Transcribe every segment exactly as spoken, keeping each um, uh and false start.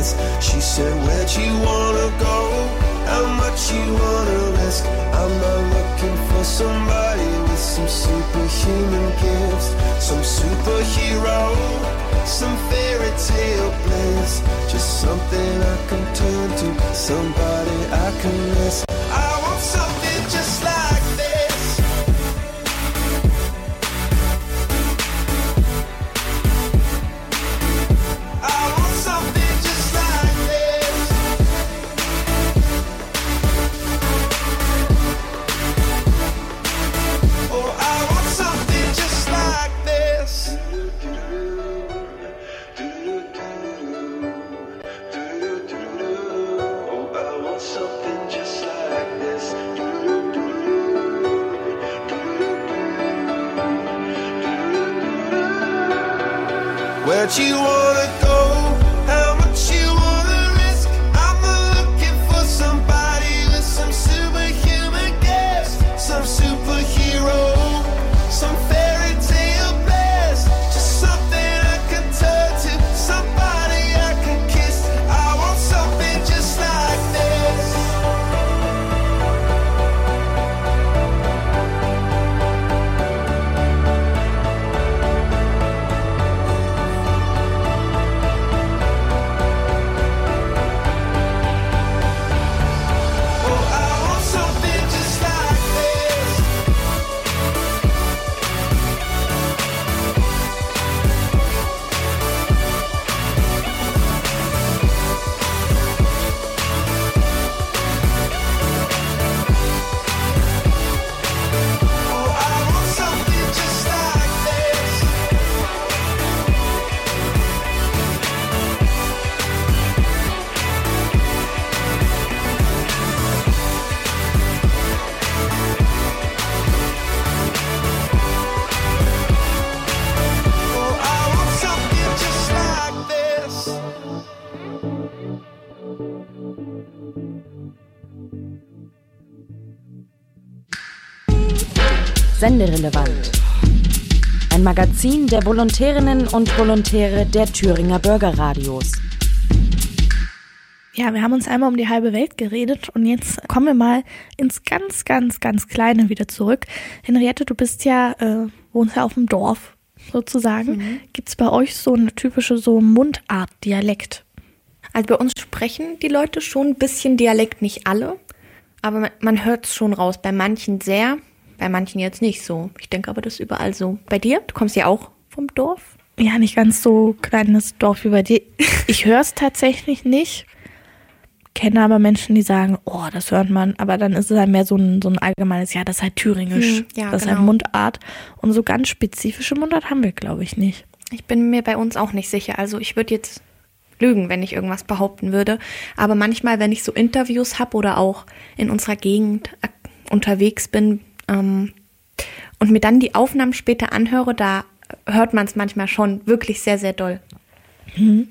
miss. She said, where'd you wanna go? How much you wanna risk? I'm not looking for somebody with some superhuman gifts, some superhero, some fairy tale bliss. Just something I can turn to, somebody I can miss. I want something just like this. I want something just like this. Oh, I want something just like this. Oh, I want something just like this. Where'd you wanna go? How much you wanna risk? I'm not looking for somebody with some superhuman gifts, some superhero, some fairy tale bliss. Just something I can turn to, somebody I can kiss. I want something just like this. Oh, I want something just like this. Oh, I want something just like this. Oh, I want something just like this. Senderelevant. Ein Magazin der Volontärinnen und Volontäre der Thüringer Bürgerradios. Ja, wir haben uns einmal um die halbe Welt geredet und jetzt kommen wir mal ins ganz, ganz, ganz Kleine wieder zurück. Henriette, du bist ja, äh, wohnst ja auf dem Dorf sozusagen. Mhm. Gibt's bei euch so eine typische so Mundart, Dialekt? Also bei uns sprechen die Leute schon ein bisschen Dialekt, nicht alle, aber man, man hört es schon raus. Bei manchen sehr, bei manchen jetzt nicht so. Ich denke aber, das ist überall so. Bei dir? Du kommst ja auch vom Dorf? Ja, nicht ganz so kleines Dorf wie bei dir. Ich höre es tatsächlich nicht. Kenne aber Menschen, die sagen, oh, das hört man. Aber dann ist es halt mehr so ein, so ein allgemeines, ja, das ist halt thüringisch. Hm, ja, das ist genau. halt Mundart. Und so ganz spezifische Mundart haben wir, glaube ich, nicht. Ich bin mir bei uns auch nicht sicher. Also ich würde jetzt lügen, wenn ich irgendwas behaupten würde. Aber manchmal, wenn ich so Interviews habe oder auch in unserer Gegend äh, unterwegs bin ähm, und mir dann die Aufnahmen später anhöre, da hört man es manchmal schon wirklich sehr, sehr doll. Mhm.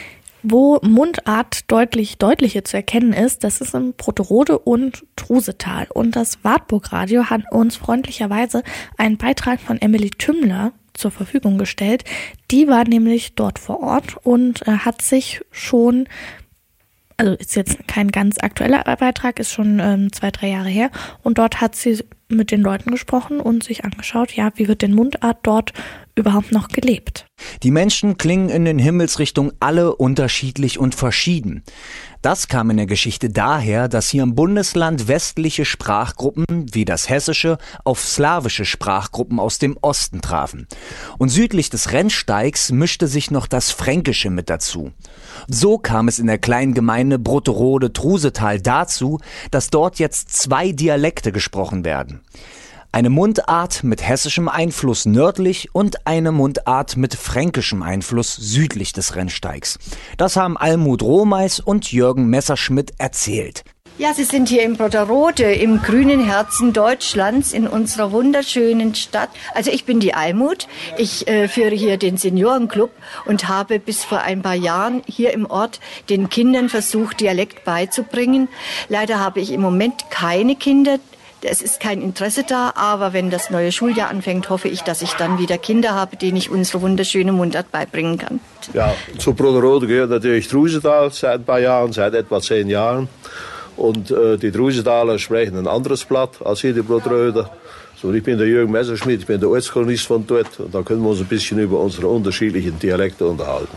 Wo Mundart deutlich deutlicher zu erkennen ist, das ist in Brotterode und Trusetal. Und das Wartburg-Radio hat uns freundlicherweise einen Beitrag von Emily Tümmler zur Verfügung gestellt. Die war nämlich dort vor Ort und äh, hat sich schon, also ist jetzt kein ganz aktueller Beitrag, ist schon ähm, zwei, drei Jahre her. Und dort hat sie mit den Leuten gesprochen und sich angeschaut, ja, wie wird denn Mundart dort überhaupt noch gelebt? Die Menschen klingen in den Himmelsrichtungen alle unterschiedlich und verschieden. Das kam in der Geschichte daher, dass hier im Bundesland westliche Sprachgruppen wie das Hessische auf slawische Sprachgruppen aus dem Osten trafen. Und südlich des Rennsteigs mischte sich noch das Fränkische mit dazu. So kam es in der kleinen Gemeinde Brotterode-Trusetal dazu, dass dort jetzt zwei Dialekte gesprochen werden. Eine Mundart mit hessischem Einfluss nördlich und eine Mundart mit fränkischem Einfluss südlich des Rennsteigs. Das haben Almut Rohmeis und Jürgen Messerschmidt erzählt. Ja, Sie sind hier in Brotterode, im grünen Herzen Deutschlands, in unserer wunderschönen Stadt. Also ich bin die Almut, ich äh, führe hier den Seniorenclub und habe bis vor ein paar Jahren hier im Ort den Kindern versucht, Dialekt beizubringen. Leider habe ich im Moment keine Kinder, Es ist kein Interesse da, aber wenn das neue Schuljahr anfängt, hoffe ich, dass ich dann wieder Kinder habe, denen ich unsere wunderschöne Mundart beibringen kann. Ja, zu Brotterode gehört natürlich Trusental seit ein paar Jahren, seit etwa zehn Jahren. Und äh, die Trusentaler sprechen ein anderes Blatt als hier die Brotterode. So, ich bin der Jürgen Messerschmidt, ich bin der Ortschronist von dort. Und da können wir uns ein bisschen über unsere unterschiedlichen Dialekte unterhalten.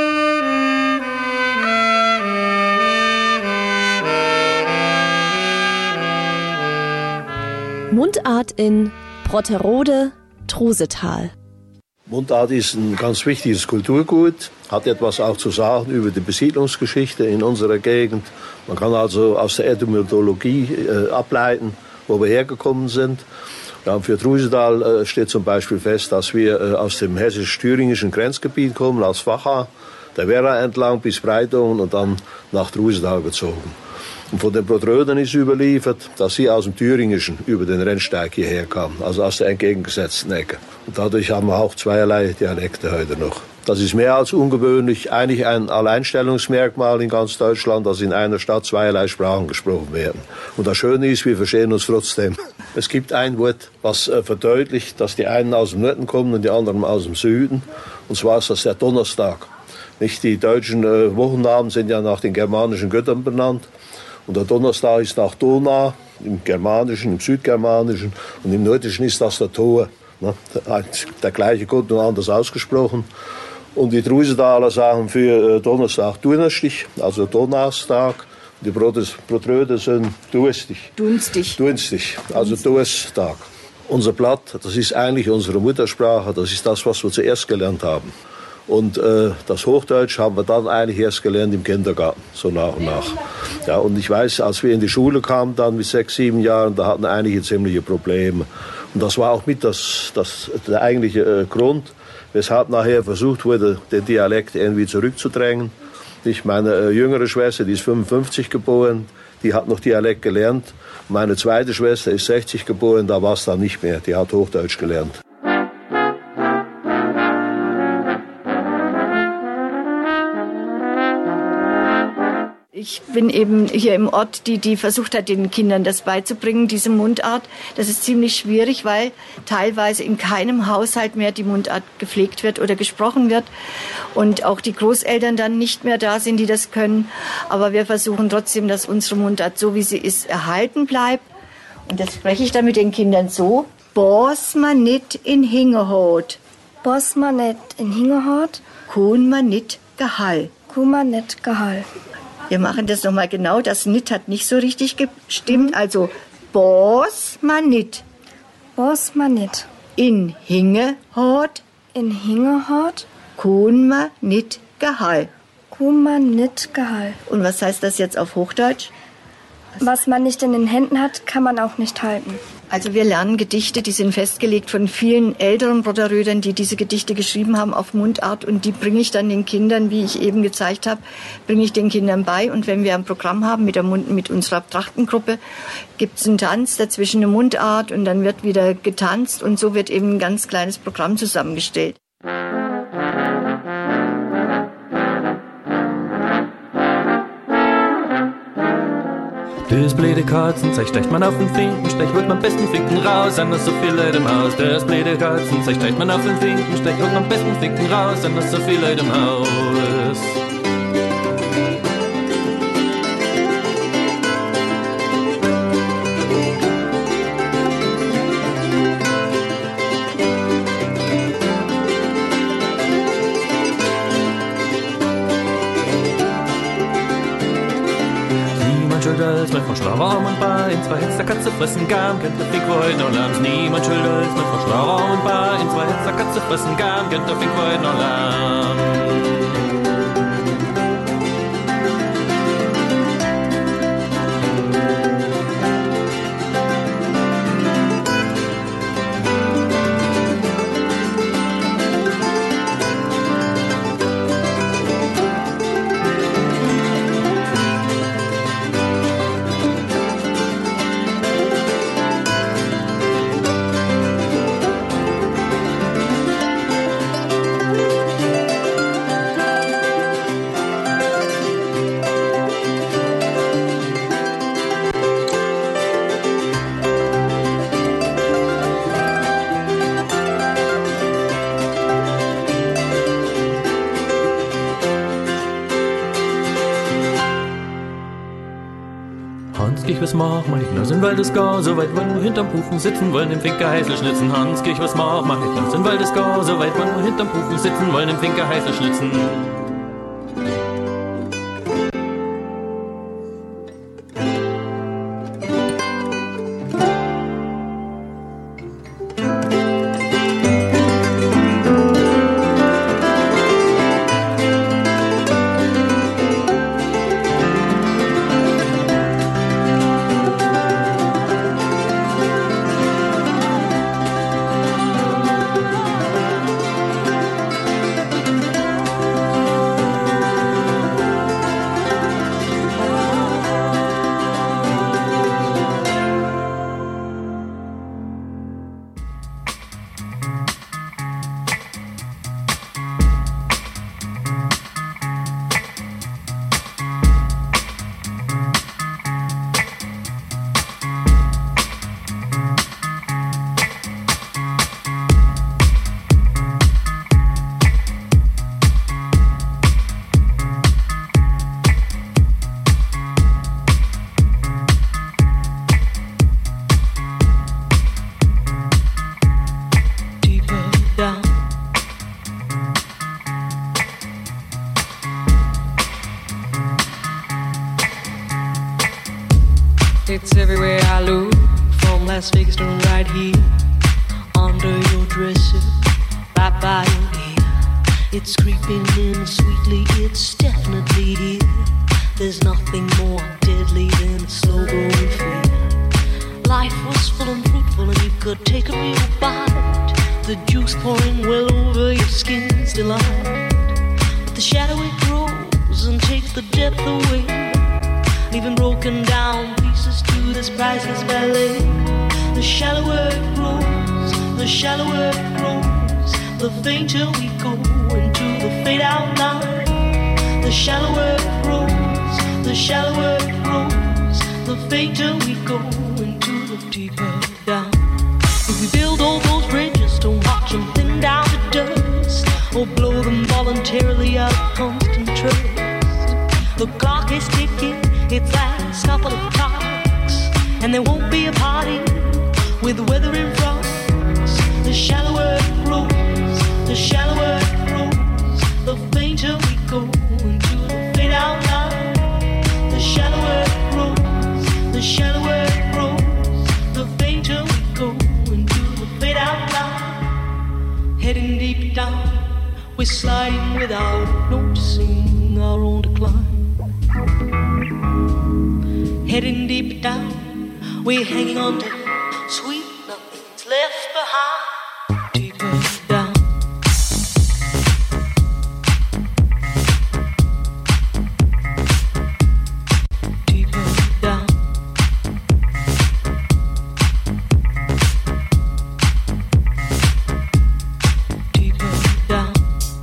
Mundart in Brotterode, Trusetal. Mundart ist ein ganz wichtiges Kulturgut, hat etwas auch zu sagen über die Besiedlungsgeschichte in unserer Gegend. Man kann also aus der Etymologie äh, ableiten, wo wir hergekommen sind. Ja, für Trusetal äh, steht zum Beispiel fest, dass wir äh, aus dem hessisch-thüringischen Grenzgebiet kommen, als Vacha, der Werra entlang bis Breitungen und dann nach Trusetal gezogen. Und von den Brotterödern ist überliefert, dass sie aus dem Thüringischen über den Rennsteig hierher kamen, also aus der entgegengesetzten Ecke. Und dadurch haben wir auch zweierlei Dialekte heute noch. Das ist mehr als ungewöhnlich, eigentlich ein Alleinstellungsmerkmal in ganz Deutschland, dass in einer Stadt zweierlei Sprachen gesprochen werden. Und das Schöne ist, wir verstehen uns trotzdem. Es gibt ein Wort, was äh, verdeutlicht, dass die einen aus dem Norden kommen und die anderen aus dem Süden. Und zwar ist das der Donnerstag. Nicht die deutschen äh, Wochennamen sind ja nach den germanischen Göttern benannt. Und der Donnerstag ist nach Donau, im Germanischen, im Südgermanischen. Und im Nordischen ist das der Tor. Ne? Der gleiche Gott, nur anders ausgesprochen. Und die Trusentaler sagen für Donnerstag Durstig, also Donnerstag. Die Brotteröder sind durstig. Dunstig. Dunstig, also Durstag. Unser Blatt, das ist eigentlich unsere Muttersprache, das ist das, was wir zuerst gelernt haben. Und äh, das Hochdeutsch haben wir dann eigentlich erst gelernt im Kindergarten, so nach und nach. Ja, und ich weiß, als wir in die Schule kamen, dann mit sechs, sieben Jahren, da hatten einige ziemliche Probleme. Und das war auch mit das, das, der eigentliche äh, Grund, weshalb nachher versucht wurde, den Dialekt irgendwie zurückzudrängen. Ich, meine äh, jüngere Schwester, die ist fünfundfünfzig geboren, die hat noch Dialekt gelernt. Meine zweite Schwester ist sechzig geboren, da war es dann nicht mehr, die hat Hochdeutsch gelernt. Ich bin eben hier im Ort, die, die versucht hat, den Kindern das beizubringen, diese Mundart. Das ist ziemlich schwierig, weil teilweise in keinem Haushalt mehr die Mundart gepflegt wird oder gesprochen wird. Und auch die Großeltern dann nicht mehr da sind, die das können. Aber wir versuchen trotzdem, dass unsere Mundart, so wie sie ist, erhalten bleibt. Und jetzt spreche ich dann mit den Kindern so. Boss man nit in Hingehot. Boss man nit in Hingehot. Kun man nit gehall. Kun man nit gehall. Wir machen das nochmal genau. Das Nit hat nicht so richtig gestimmt. Also, Boss man nit. Boss man nit. In Hingehot. In Hingehot. Kun man nit gehall. Kun man nit gehall. Und was heißt das jetzt auf Hochdeutsch? Was man nicht in den Händen hat, kann man auch nicht halten. Also wir lernen Gedichte, die sind festgelegt von vielen älteren Brotterödern, die diese Gedichte geschrieben haben auf Mundart. Und die bringe ich dann den Kindern, wie ich eben gezeigt habe, bringe ich den Kindern bei. Und wenn wir ein Programm haben mit, der Mund, mit unserer Trachtengruppe, gibt es einen Tanz dazwischen, eine Mundart und dann wird wieder getanzt. Und so wird eben ein ganz kleines Programm zusammengestellt. Das blöde Katzenzeug stecht man auf den Finkenstech, holt man am besten Finken raus, sind noch so viele Leute im Haus. Das blöde Katzenzeug stecht man auf den Finkenstech, holt man am besten Finken raus, sind noch so viele Leute im Haus. Schuld als mein Verschlauerarm und Bein, zwei Hexer Katze fressen Garn, kennt der Fink heute noch Lams. Niemand schuld als mein Verschlauerarm und Bein, zwei Hexer Katze fressen Garn, kennt der Fink heute noch Lams. ich was mach, mach ich nass in Waldesgau, so weit wollen wir hinterm Pufen sitzen, wollen den Finker heißel schnitzen. Hans, ich was mach, mach ich nass in Waldesgau, so weit wollen wir hinterm Pufen sitzen, wollen den Finker heißel schnitzen. It's everywhere I look, from Las Vegas to right here, under your dresser, right by your ear. It's creeping in sweetly, it's definitely here. There's nothing more deadly than a slow-growing fear. Life was full and fruitful and you could take a real bite. The juice pouring well over your skin's delight. But the shadow it grows and takes the depth away, leaving broken down pieces to this priceless ballet. The shallower it grows, the shallower it grows, the fainter we go into the fade out line. The shallower it grows, the shallower it grows, the fainter we go into the deeper down. If we build all those bridges, don't watch them thin down to dust, or blow them voluntarily out of constant trust. The clock is ticking, its last couple of clocks, and there won't be a party with the weather in front. The shallower it grows, the shallower it grows, the fainter we go into the fade out line. The shallower it grows, the shallower it grows, the fainter we go into the fade out line. Heading deep down, we're sliding without noticing our own decline. Heading deep down, we're hanging on to sweet nothing's left behind. Deeper down. Deeper down. Deeper down.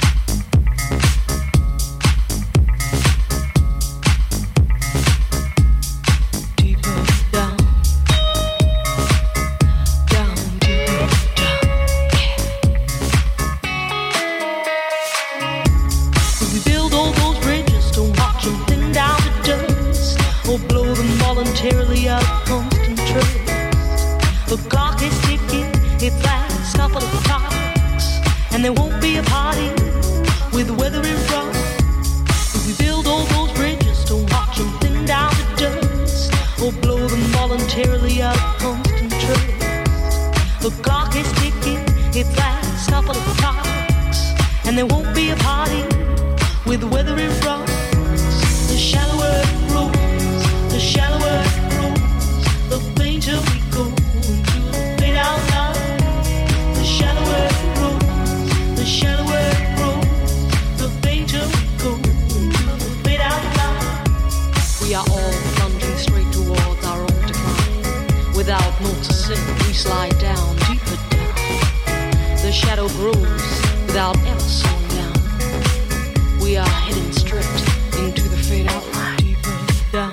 Voluntarily out of constant trust. The clock is ticking, its last couple of clocks, and there won't be a party with the weather in front. If we build all those bridges, don't watch them thin down to dust, or blow them voluntarily out of constant trust. The clock is ticking, its last couple of clocks, and there won't be a party with the weather in front. The shallower it grows, the shallower it grows, the fainter we go into the fade out line. The shallower it grows, the shallower it grows, the fainter we go into the fade out line. We are all plunging straight towards our own decline. Without noticing, we slide down, deeper down. The shadow grows without ever slowing down. We are heading straight into the fade out line. Deeper down.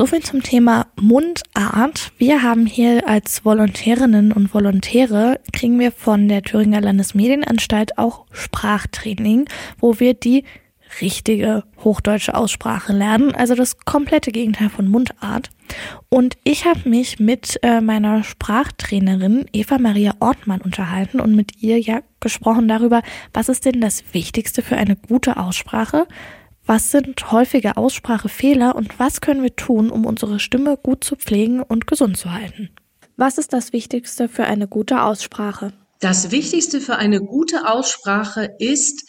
Soviel zum Thema Mundart. Wir haben hier als Volontärinnen und Volontäre, kriegen wir von der Thüringer Landesmedienanstalt auch Sprachtraining, wo wir die richtige hochdeutsche Aussprache lernen, also das komplette Gegenteil von Mundart. Und ich habe mich mit äh, meiner Sprachtrainerin Eva Maria Ortmann unterhalten und mit ihr ja gesprochen darüber, was ist denn das Wichtigste für eine gute Aussprache? Was sind häufige Aussprachefehler und was können wir tun, um unsere Stimme gut zu pflegen und gesund zu halten? Was ist das Wichtigste für eine gute Aussprache? Das Wichtigste für eine gute Aussprache ist,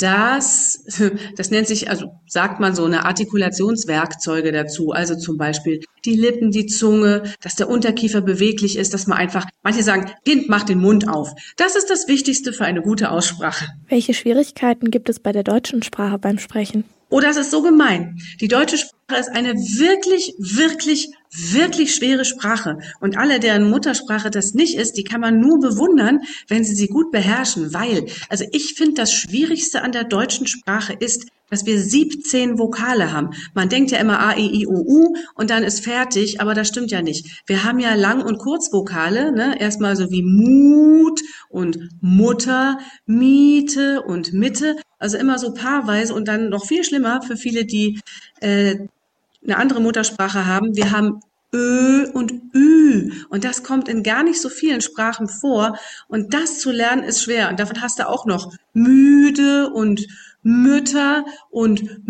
dass, das nennt sich, also sagt man so eine Artikulationswerkzeuge dazu, also zum Beispiel die Lippen, die Zunge, dass der Unterkiefer beweglich ist, dass man einfach, manche sagen, Kind, mach den Mund auf. Das ist das Wichtigste für eine gute Aussprache. Welche Schwierigkeiten gibt es bei der deutschen Sprache beim Sprechen? Oh, das ist so gemein. Die deutsche Sprache ist eine wirklich, wirklich, wirklich schwere Sprache. Und alle, deren Muttersprache das nicht ist, die kann man nur bewundern, wenn sie sie gut beherrschen. Weil, also ich finde, das Schwierigste an der deutschen Sprache ist, dass wir siebzehn Vokale haben. Man denkt ja immer A, E, I, O, U und dann ist fertig, aber das stimmt ja nicht. Wir haben ja Lang- und Kurzvokale, ne? Erstmal so wie Mut und Mutter, Miete und Mitte, also immer so paarweise und dann noch viel schlimmer für viele, die äh, eine andere Muttersprache haben. Wir haben Ö und Ü und das kommt in gar nicht so vielen Sprachen vor und das zu lernen ist schwer und davon hast du auch noch müde und Mütter und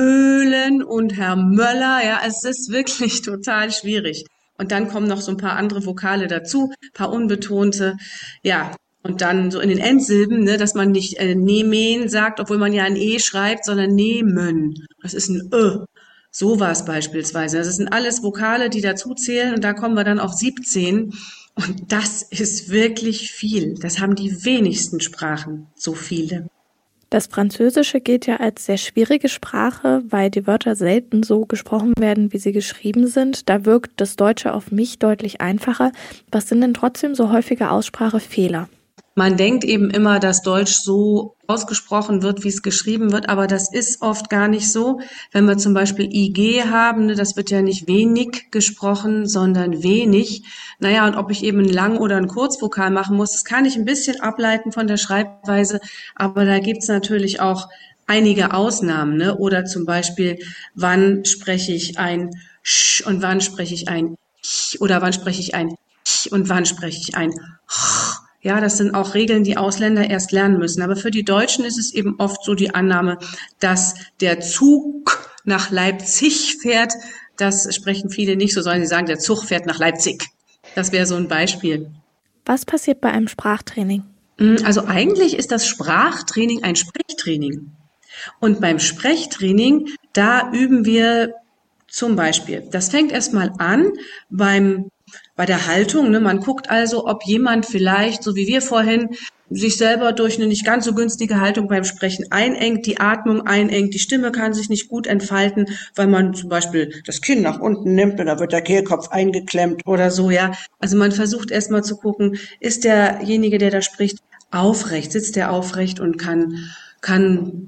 Möhlen und Herr Möller, ja, es ist wirklich total schwierig. Und dann kommen noch so ein paar andere Vokale dazu, paar unbetonte, ja, und dann so in den Endsilben, ne, dass man nicht äh, nehmen sagt, obwohl man ja ein E schreibt, sondern nehmen. Das ist ein Ö. Sowas beispielsweise. Das sind alles Vokale, die dazu zählen und da kommen wir dann auf siebzehn. Und das ist wirklich viel. Das haben die wenigsten Sprachen, so viele. Das Französische gilt ja als sehr schwierige Sprache, weil die Wörter selten so gesprochen werden, wie sie geschrieben sind. Da wirkt das Deutsche auf mich deutlich einfacher. Was sind denn trotzdem so häufige Aussprachefehler? Man denkt eben immer, dass Deutsch so ausgesprochen wird, wie es geschrieben wird, aber das ist oft gar nicht so. Wenn wir zum Beispiel I G haben, ne, das wird ja nicht wenig gesprochen, sondern wenig. Naja, und ob ich eben ein Lang- oder ein Kurzvokal machen muss, das kann ich ein bisschen ableiten von der Schreibweise, aber da gibt's natürlich auch einige Ausnahmen, ne? Oder zum Beispiel, wann spreche ich ein Sch und wann spreche ich ein Ch oder wann spreche ich ein Ch und wann spreche ich ein Ch. Ja, das sind auch Regeln, die Ausländer erst lernen müssen. Aber für die Deutschen ist es eben oft so die Annahme, dass der Zug nach Leipzig fährt. Das sprechen viele nicht so, sondern sie sagen, der Zug fährt nach Leipzig. Das wäre so ein Beispiel. Was passiert bei einem Sprachtraining? Also eigentlich ist das Sprachtraining ein Sprechtraining. Und beim Sprechtraining, da üben wir zum Beispiel, das fängt erstmal an beim Bei der Haltung, ne, man guckt also, ob jemand vielleicht, so wie wir vorhin, sich selber durch eine nicht ganz so günstige Haltung beim Sprechen einengt, die Atmung einengt, die Stimme kann sich nicht gut entfalten, weil man zum Beispiel das Kinn nach unten nimmt und da wird der Kehlkopf eingeklemmt oder so, ja. Also man versucht erstmal zu gucken, ist derjenige, der da spricht, aufrecht, sitzt der aufrecht und kann, kann,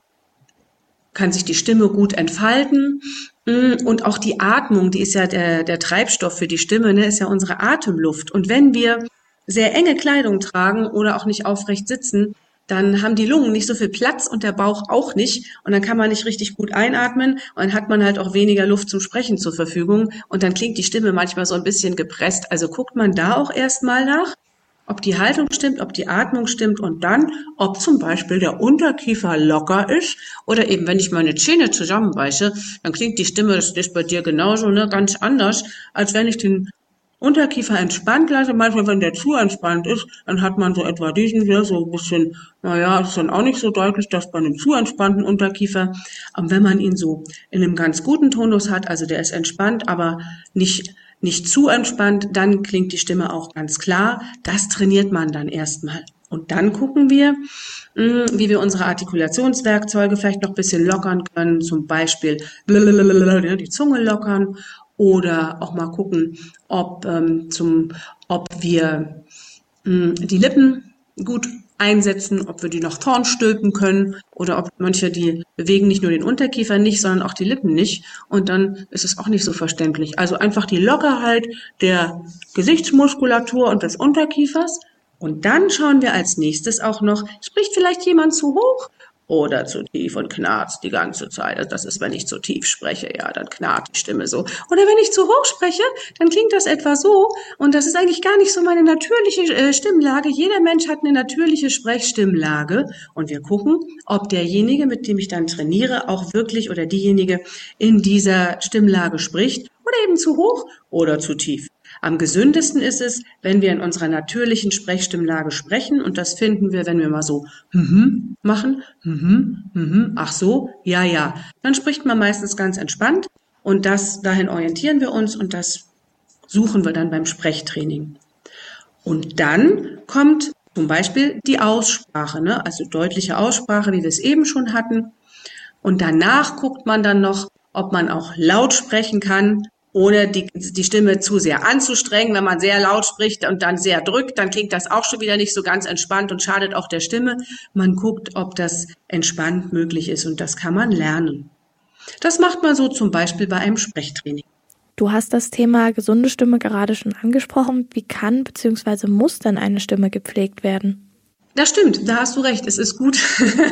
kann sich die Stimme gut entfalten. Und auch die Atmung, die ist ja der, der Treibstoff für die Stimme, ne, ist ja unsere Atemluft. Und wenn wir sehr enge Kleidung tragen oder auch nicht aufrecht sitzen, dann haben die Lungen nicht so viel Platz und der Bauch auch nicht. Und dann kann man nicht richtig gut einatmen und dann hat man halt auch weniger Luft zum Sprechen zur Verfügung. Und dann klingt die Stimme manchmal so ein bisschen gepresst. Also guckt man da auch erstmal nach, ob die Haltung stimmt, ob die Atmung stimmt und dann, ob zum Beispiel der Unterkiefer locker ist oder eben, wenn ich meine Zähne zusammenbeiße, dann klingt die Stimme, das ist bei dir genauso, ne, ganz anders, als wenn ich den Unterkiefer entspannt lasse. Manchmal, wenn der zu entspannt ist, dann hat man so etwa diesen hier, so ein bisschen, naja, ist dann auch nicht so deutlich, dass bei einem zu entspannten Unterkiefer, aber wenn man ihn so in einem ganz guten Tonus hat, also der ist entspannt, aber nicht nicht zu entspannt, dann klingt die Stimme auch ganz klar. Das trainiert man dann erstmal. Und dann gucken wir, wie wir unsere Artikulationswerkzeuge vielleicht noch ein bisschen lockern können, zum Beispiel die Zunge lockern oder auch mal gucken, ob, ähm, zum, ob wir ähm, die Lippen gut einsetzen, ob wir die noch vorn stülpen können oder ob manche, die bewegen nicht nur den Unterkiefer nicht, sondern auch die Lippen nicht. Und dann ist es auch nicht so verständlich. Also einfach die Lockerheit der Gesichtsmuskulatur und des Unterkiefers. Und dann schauen wir als nächstes auch noch, spricht vielleicht jemand zu hoch oder zu tief und knarzt die ganze Zeit. Also das ist, wenn ich zu tief spreche, ja, dann knarrt die Stimme so. Oder wenn ich zu hoch spreche, dann klingt das etwa so. Und das ist eigentlich gar nicht so meine natürliche äh, Stimmlage. Jeder Mensch hat eine natürliche Sprechstimmlage. Und wir gucken, ob derjenige, mit dem ich dann trainiere, auch wirklich oder diejenige in dieser Stimmlage spricht. Oder eben zu hoch oder zu tief. Am gesündesten ist es, wenn wir in unserer natürlichen Sprechstimmlage sprechen, und das finden wir, wenn wir mal so mhm machen, mhm, mhm, ach so, ja, ja. Dann spricht man meistens ganz entspannt und das, dahin orientieren wir uns und das suchen wir dann beim Sprechtraining. Und dann kommt zum Beispiel die Aussprache, ne? Also deutliche Aussprache, wie wir es eben schon hatten. Und danach guckt man dann noch, ob man auch laut sprechen kann, ohne die, die Stimme zu sehr anzustrengen. Wenn man sehr laut spricht und dann sehr drückt, dann klingt das auch schon wieder nicht so ganz entspannt und schadet auch der Stimme. Man guckt, ob das entspannt möglich ist und das kann man lernen. Das macht man so zum Beispiel bei einem Sprechtraining. Du hast das Thema gesunde Stimme gerade schon angesprochen. Wie kann bzw. muss denn eine Stimme gepflegt werden? Das stimmt, da hast du recht. Es ist gut,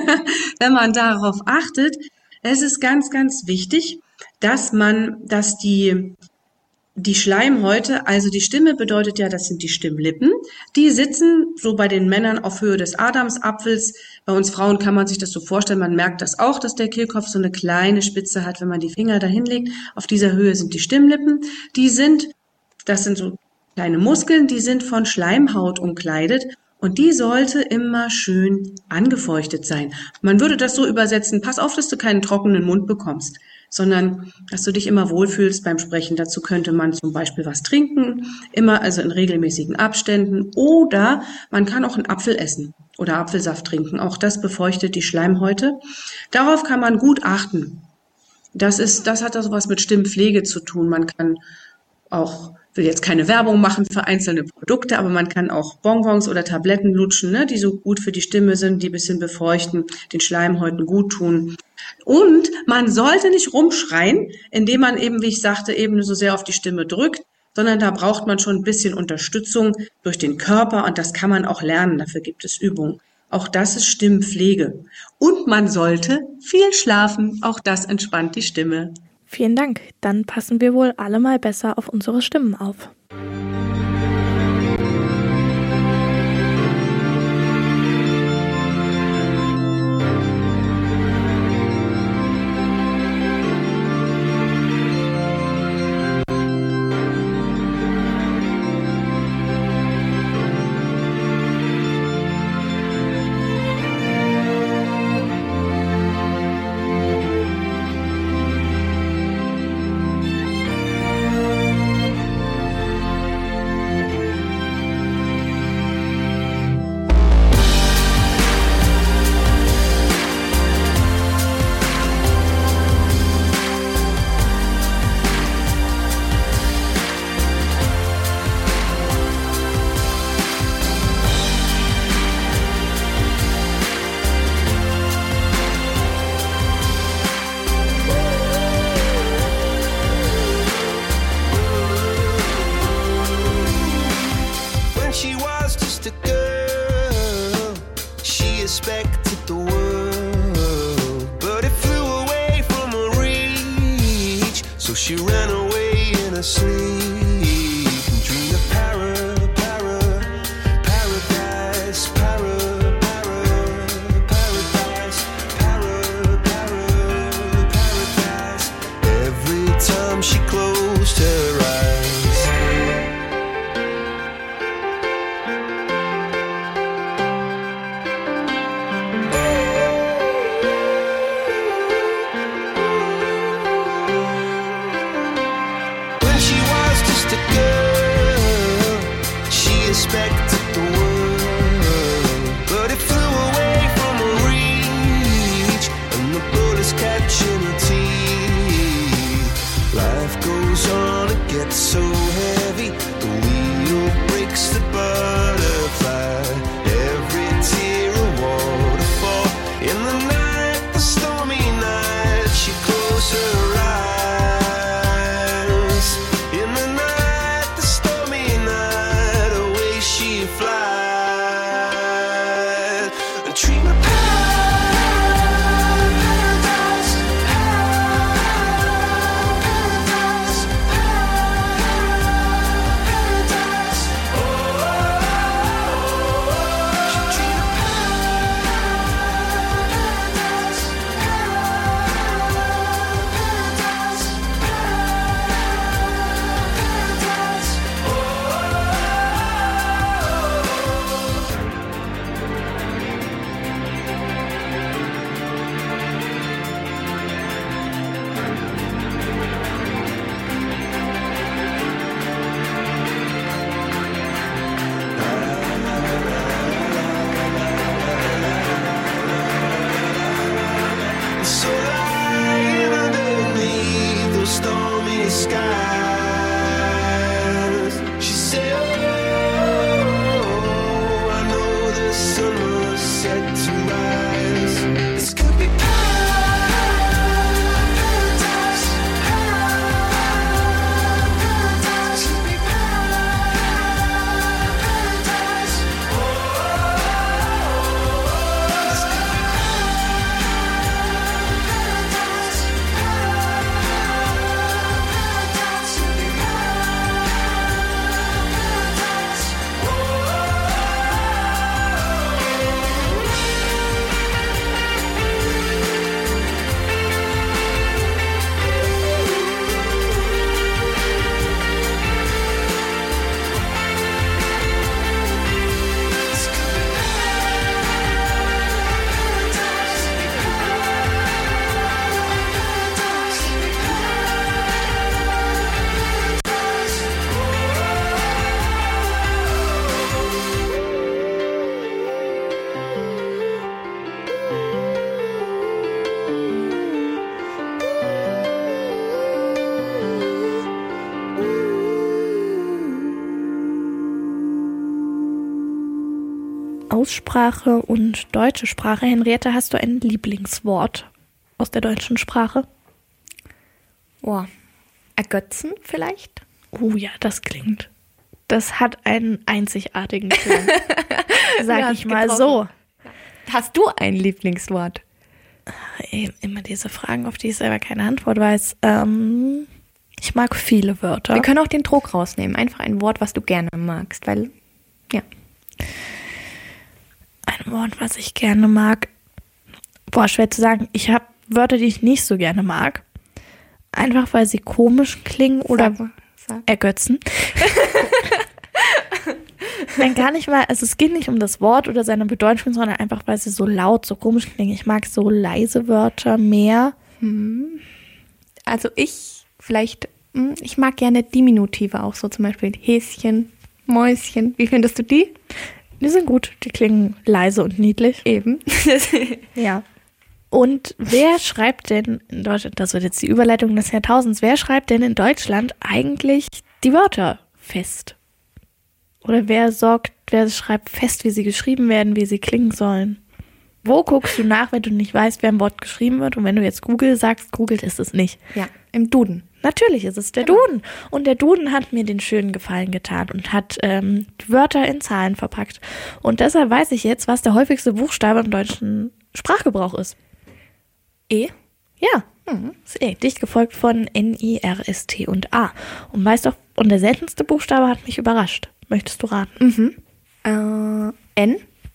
wenn man darauf achtet. Es ist ganz, ganz wichtig, dass man, dass die, die Schleimhäute, also die Stimme bedeutet ja, das sind die Stimmlippen, die sitzen so bei den Männern auf Höhe des Adamsapfels. Bei uns Frauen kann man sich das so vorstellen, man merkt das auch, dass der Kehlkopf so eine kleine Spitze hat, wenn man die Finger dahin legt. Auf dieser Höhe sind die Stimmlippen. Die sind, das sind so kleine Muskeln, die sind von Schleimhaut umkleidet. Und die sollte immer schön angefeuchtet sein. Man würde das so übersetzen, pass auf, dass du keinen trockenen Mund bekommst, sondern dass du dich immer wohlfühlst beim Sprechen. Dazu könnte man zum Beispiel was trinken, immer also in regelmäßigen Abständen. Oder man kann auch einen Apfel essen oder Apfelsaft trinken. Auch das befeuchtet die Schleimhäute. Darauf kann man gut achten. Das ist, das hat also was mit Stimmpflege zu tun. Man kann auch, will jetzt keine Werbung machen für einzelne Produkte, aber man kann auch Bonbons oder Tabletten lutschen, ne, die so gut für die Stimme sind, die ein bisschen befeuchten, den Schleimhäuten gut tun. Und man sollte nicht rumschreien, indem man eben, wie ich sagte, eben so sehr auf die Stimme drückt, sondern da braucht man schon ein bisschen Unterstützung durch den Körper und das kann man auch lernen, dafür gibt es Übungen. Auch das ist Stimmpflege. Und man sollte viel schlafen, auch das entspannt die Stimme. Vielen Dank. Dann passen wir wohl alle mal besser auf unsere Stimmen auf. So heavy, the wheel breaks the butterfly. Every tear Aussprache und deutsche Sprache. Henriette, hast du ein Lieblingswort aus der deutschen Sprache? Oh, ergötzen vielleicht? Oh ja, das klingt. Das hat einen einzigartigen Klang. Sag ich mal so. Hast du ein Lieblingswort? Immer diese Fragen, auf die ich selber keine Antwort weiß. Ähm, ich mag viele Wörter. Wir können auch den Druck rausnehmen. Einfach ein Wort, was du gerne magst, weil, ja. Ein Wort, was ich gerne mag. Boah, schwer zu sagen. Ich habe Wörter, die ich nicht so gerne mag. Einfach, weil sie komisch klingen oder Sag, sag. ergötzen. Nein, gar nicht mal. Also es geht nicht um das Wort oder seine Bedeutung, sondern einfach, weil sie so laut, so komisch klingen. Ich mag so leise Wörter mehr. Hm. Also ich vielleicht, ich mag gerne Diminutive auch, so zum Beispiel Häschen, Mäuschen. Wie findest du die? Die sind gut. Die klingen leise und niedlich. Eben. Ja. Und wer schreibt denn in Deutschland, das wird jetzt die Überleitung des Jahrtausends, wer schreibt denn in Deutschland eigentlich die Wörter fest? Oder wer sorgt, wer schreibt fest, wie sie geschrieben werden, wie sie klingen sollen? Wo guckst du nach, wenn du nicht weißt, wer ein Wort geschrieben wird? Und wenn du jetzt Google sagst, googelt ist es nicht. Ja, im Duden. Natürlich ist es der Genau. Duden. Und der Duden hat mir den schönen Gefallen getan und hat ähm, Wörter in Zahlen verpackt. Und deshalb weiß ich jetzt, was der häufigste Buchstabe im deutschen Sprachgebrauch ist. E? Ja, mhm. ist E. Dicht gefolgt von N, I, R, S, T und A. Und weißt doch, und der seltenste Buchstabe hat mich überrascht. Möchtest du raten? Mhm. Äh, N?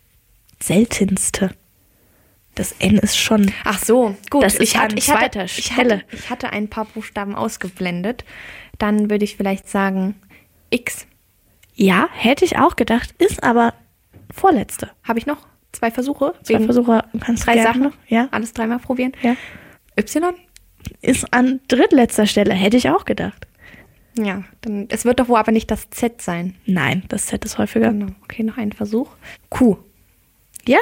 Seltenste. Das N ist schon. Ach so, gut. Das ist ich, an hatte, ich, zweiter hatte, ich, Stelle. hatte, ich hatte ein paar Buchstaben ausgeblendet. Dann würde ich vielleicht sagen X. Ja, hätte ich auch gedacht, ist aber vorletzte. Habe ich noch zwei Versuche? Zwei Wegen Versuche kannst drei du gerne Sachen? noch. Ja. Alles dreimal probieren? Ja. Y? Ist an drittletzter Stelle, hätte ich auch gedacht. Ja, dann, es wird doch wohl aber nicht das Z sein. Nein, das Z ist häufiger. Genau. Okay, noch ein Versuch. Q. Ja,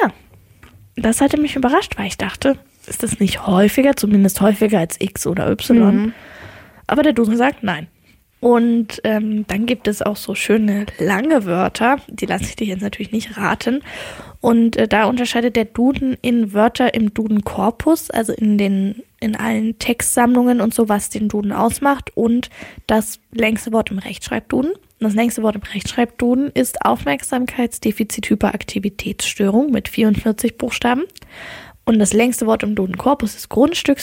das hatte mich überrascht, weil ich dachte, ist das nicht häufiger, zumindest häufiger als X oder Y? Mhm. Aber der Duden sagt nein. Und ähm, dann gibt es auch so schöne lange Wörter, die lasse ich dir jetzt natürlich nicht raten. Und äh, da unterscheidet der Duden in Wörter im Duden-Korpus, also in den in allen Textsammlungen und so, was den Duden ausmacht, und das längste Wort im Rechtschreibduden. Und das längste Wort im Rechtschreibduden ist Aufmerksamkeitsdefizit-Hyperaktivitätsstörung mit vierundvierzig Buchstaben. Und das längste Wort im Duden-Korpus ist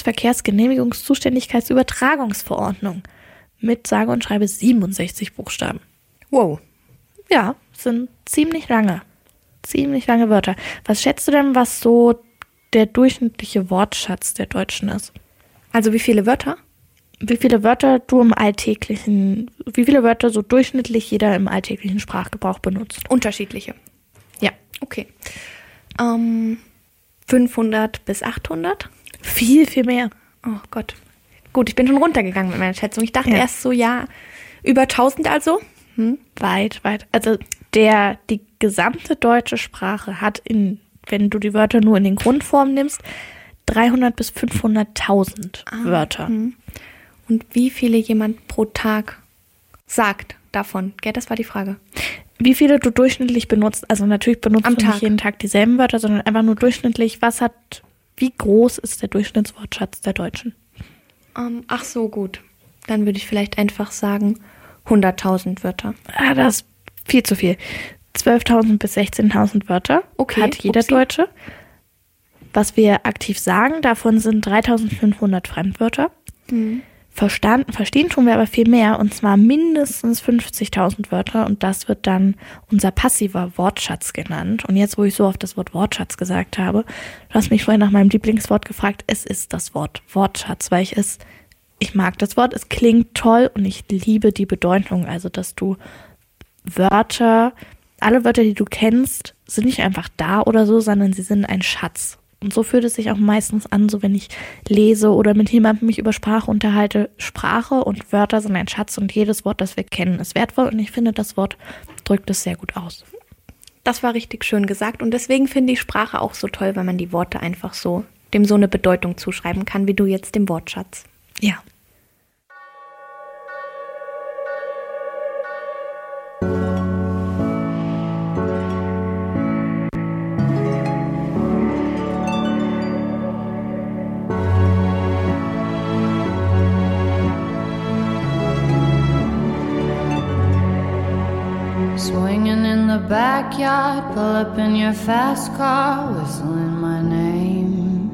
Grundstücksverkehrsgenehmigungszuständigkeitsübertragungsverordnung mit sage und schreibe siebenundsechzig Buchstaben. Wow. Ja, sind ziemlich lange. Ziemlich lange Wörter. Was schätzt du denn, was so der durchschnittliche Wortschatz der Deutschen ist? Also wie viele Wörter? Wie viele Wörter du im alltäglichen, wie viele Wörter so durchschnittlich jeder im alltäglichen Sprachgebrauch benutzt? Unterschiedliche. Ja. Okay. Ähm, fünfhundert bis achthundert? Viel, viel mehr. Oh Gott. Gut, ich bin schon runtergegangen mit meiner Schätzung. Ich dachte Ja. erst so, ja, über tausend also. Hm? Weit, weit. Also der, die gesamte deutsche Sprache hat, in, wenn du die Wörter nur in den Grundformen nimmst, dreihundert bis fünfhunderttausend Ah, Wörter. hm. Und wie viele jemand pro Tag sagt davon? Gell, das war die Frage. Wie viele du durchschnittlich benutzt, also natürlich benutzt Am du Tag. nicht jeden Tag dieselben Wörter, sondern einfach nur durchschnittlich, was hat, wie groß ist der Durchschnittswortschatz der Deutschen? Ähm, ach so, gut. Dann würde ich vielleicht einfach sagen hunderttausend Wörter. Ah, das ist viel zu viel. zwölftausend bis sechzehntausend Wörter Okay, hat jeder upsie. Deutsche. Was wir aktiv sagen, davon sind dreitausendfünfhundert Fremdwörter. Mhm. Verstanden, verstehen tun wir aber viel mehr, und zwar mindestens fünfzigtausend Wörter, und das wird dann unser passiver Wortschatz genannt. Und jetzt, wo ich so oft das Wort Wortschatz gesagt habe, du hast mich vorhin nach meinem Lieblingswort gefragt, es ist das Wort Wortschatz, weil ich es, ich mag das Wort, es klingt toll und ich liebe die Bedeutung, also dass du Wörter, alle Wörter, die du kennst, sind nicht einfach da oder so, sondern sie sind ein Schatz. Und so fühlt es sich auch meistens an, so wenn ich lese oder mit jemandem mich über Sprache unterhalte. Sprache und Wörter sind ein Schatz und jedes Wort, das wir kennen, ist wertvoll. Und ich finde, das Wort drückt es sehr gut aus. Das war richtig schön gesagt. Und deswegen finde ich Sprache auch so toll, weil man die Worte einfach so, dem so eine Bedeutung zuschreiben kann, wie du jetzt dem Wortschatz. Ja. Swinging in the backyard, pull up in your fast car, whistling my name.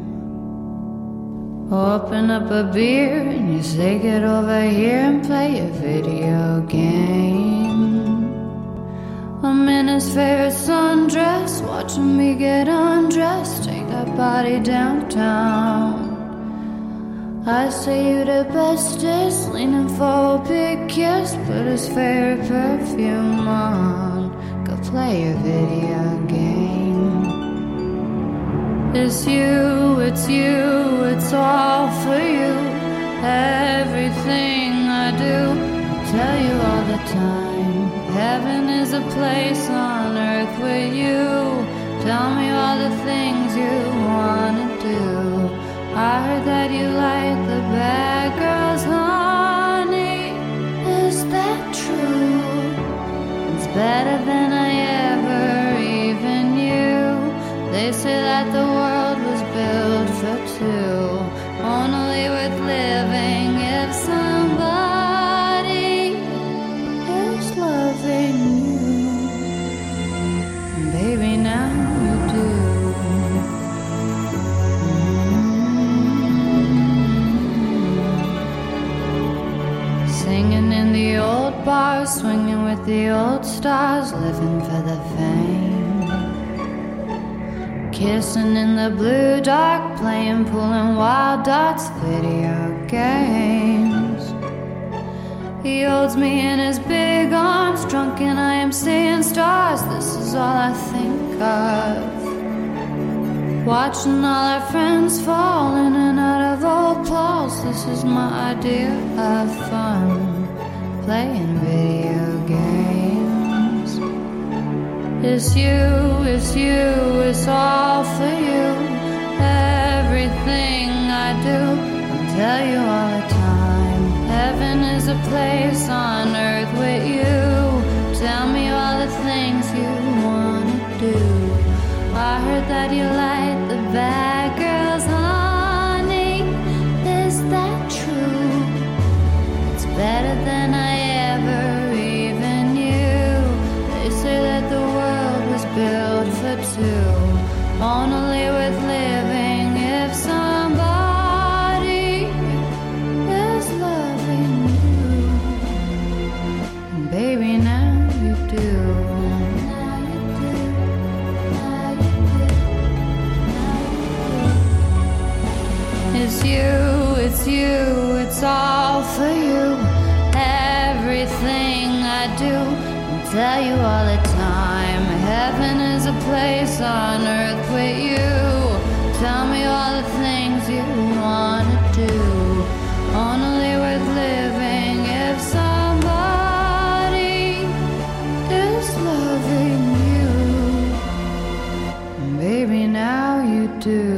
Open up a beer and you say get over here and play a video game. I'm in his favorite sundress, watching me get undressed, take that body downtown. I say you the bestest, leaning for a big kiss, put his favorite perfume on, go play a video game. It's you, it's you, it's all for you. Everything I do, I tell you all the time. Heaven is a place on earth with you. Tell me all the things you wanna do. I heard that you like the bad girls, honey. Is that true? It's better than I ever even knew. They say that the world was built for two, only worth living if somebody is loving you. Baby, now you do. Singing in the old bars, swinging with the old stars, living for the fame. Kissing in the blue dark, playing pool and wild dots, video games. He holds me in his big arms, drunk and I am seeing stars. This is all I think of. Watching all our friends fall in and out of old clothes. This is my idea of fun, playing video games. It's you, it's you, it's all for you. Everything I do, I'll tell you all the time. Heaven is a place on earth with you. Tell me all the things you wanna do. I heard that you like the bad girls, honey. Is that true? It's better than I ever even knew. They say that the world was built for two, only worth living if somebody is loving you. And baby, now you do. It's you, it's you, it's all for you. Everything I do, I'll tell you all the time. Heaven is a place on earth with you. Tell me all the things you wanna do. Only worth living if somebody is loving you. Baby, now you do.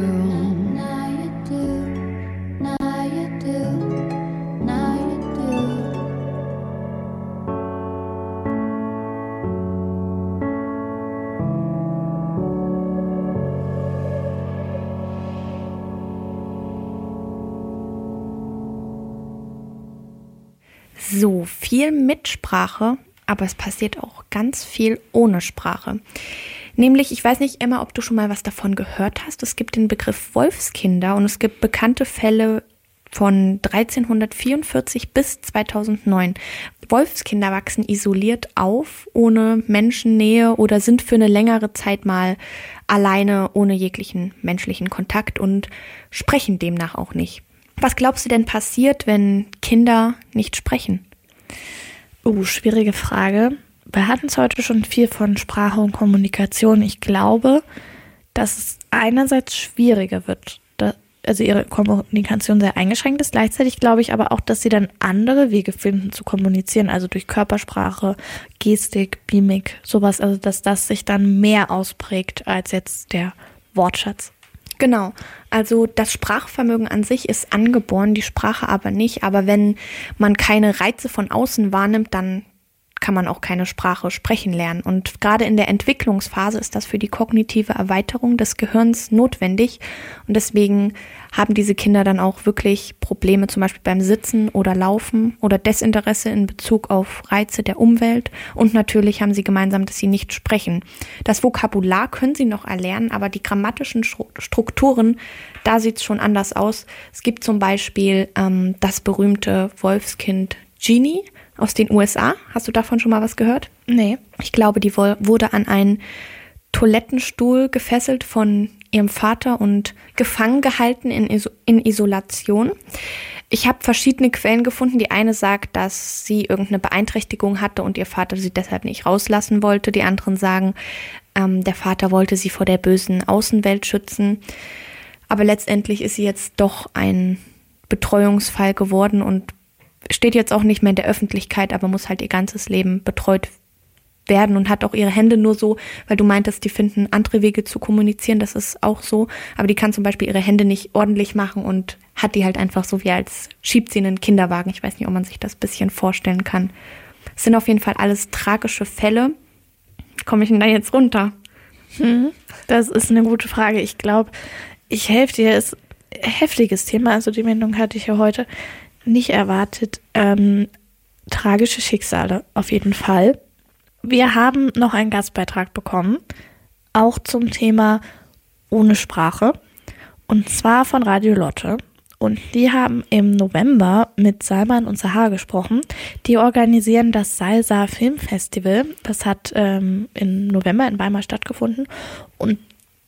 So viel mit Sprache, aber es passiert auch ganz viel ohne Sprache. Nämlich, ich weiß nicht, Emma, ob du schon mal was davon gehört hast. Es gibt den Begriff Wolfskinder und es gibt bekannte Fälle von dreizehnhundertvierundvierzig bis zweitausendneun. Wolfskinder wachsen isoliert auf, ohne Menschennähe oder sind für eine längere Zeit mal alleine, ohne jeglichen menschlichen Kontakt und sprechen demnach auch nicht. Was glaubst du denn passiert, wenn Kinder nicht sprechen? Oh, schwierige Frage. Wir hatten es heute schon viel von Sprache und Kommunikation. Ich glaube, dass es einerseits schwieriger wird, da, also ihre Kommunikation sehr eingeschränkt ist. Gleichzeitig glaube ich aber auch, dass sie dann andere Wege finden zu kommunizieren, also durch Körpersprache, Gestik, Mimik, sowas. Also dass das sich dann mehr ausprägt als jetzt der Wortschatz. Genau, also das Sprachvermögen an sich ist angeboren, die Sprache aber nicht. Aber wenn man keine Reize von außen wahrnimmt, dann kann man auch keine Sprache sprechen lernen. Und gerade in der Entwicklungsphase ist das für die kognitive Erweiterung des Gehirns notwendig. Und deswegen haben diese Kinder dann auch wirklich Probleme, zum Beispiel beim Sitzen oder Laufen oder Desinteresse in Bezug auf Reize der Umwelt. Und natürlich haben sie gemeinsam, dass sie nicht sprechen. Das Vokabular können sie noch erlernen, aber die grammatischen Strukturen, da sieht es schon anders aus. Es gibt zum Beispiel ähm, das berühmte Wolfskind Genie aus den U S A. Hast du davon schon mal was gehört? Nee. Ich glaube, die wurde an einen Toilettenstuhl gefesselt von ihrem Vater und gefangen gehalten in, Iso- in Isolation. Ich habe verschiedene Quellen gefunden. Die eine sagt, dass sie irgendeine Beeinträchtigung hatte und ihr Vater sie deshalb nicht rauslassen wollte. Die anderen sagen, ähm, der Vater wollte sie vor der bösen Außenwelt schützen. Aber letztendlich ist sie jetzt doch ein Betreuungsfall geworden und steht jetzt auch nicht mehr in der Öffentlichkeit, aber muss halt ihr ganzes Leben betreut werden und hat auch ihre Hände nur so, weil du meintest, die finden andere Wege zu kommunizieren, das ist auch so, aber die kann zum Beispiel ihre Hände nicht ordentlich machen und hat die halt einfach so, wie als schiebt sie in einen Kinderwagen. Ich weiß nicht, ob man sich das ein bisschen vorstellen kann. Es sind auf jeden Fall alles tragische Fälle. Wie komme ich denn da jetzt runter? Hm, das ist eine gute Frage. Ich glaube, ich helfe dir, es ist ein heftiges Thema, also die Wendung hatte ich ja heute nicht erwartet. Ähm, tragische Schicksale auf jeden Fall. Wir haben noch einen Gastbeitrag bekommen, auch zum Thema ohne Sprache, und zwar von Radio Lotte. Und die haben im November mit Salman und Sahar gesprochen. Die organisieren das Salsa Filmfestival. Das hat ähm, im November in Weimar stattgefunden. Und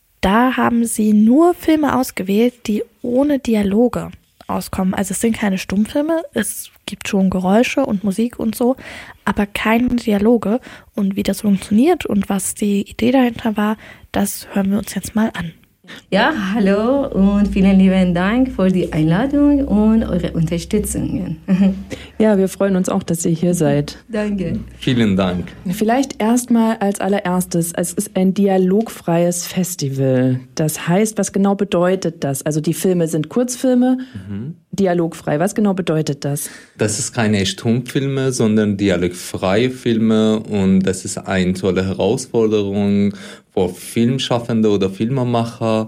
da haben sie nur Filme ausgewählt, die ohne Dialoge auskommen. Also es sind keine Stummfilme, es gibt schon Geräusche und Musik und so, aber keine Dialoge. Und wie das funktioniert und was die Idee dahinter war, das hören wir uns jetzt mal an. Ja, hallo und vielen lieben Dank für die Einladung und eure Unterstützung. Ja, wir freuen uns auch, dass ihr hier seid. Danke. Vielen Dank. Vielleicht erstmal als allererstes, es ist ein dialogfreies Festival. Das heißt, was genau bedeutet das? Also die Filme sind Kurzfilme, mhm. dialogfrei. Was genau bedeutet das? Das ist keine Stummfilme, sondern dialogfreie Filme und das ist eine tolle Herausforderung für Filmschaffende oder Filmemacher.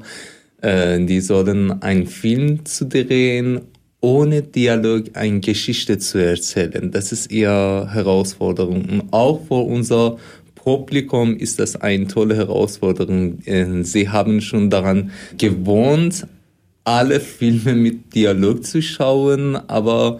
Äh, die sollen einen Film zu drehen, ohne Dialog eine Geschichte zu erzählen. Das ist ihre Herausforderung. Und auch für unser Publikum ist das eine tolle Herausforderung. Sie haben schon daran gewohnt, alle Filme mit Dialog zu schauen, aber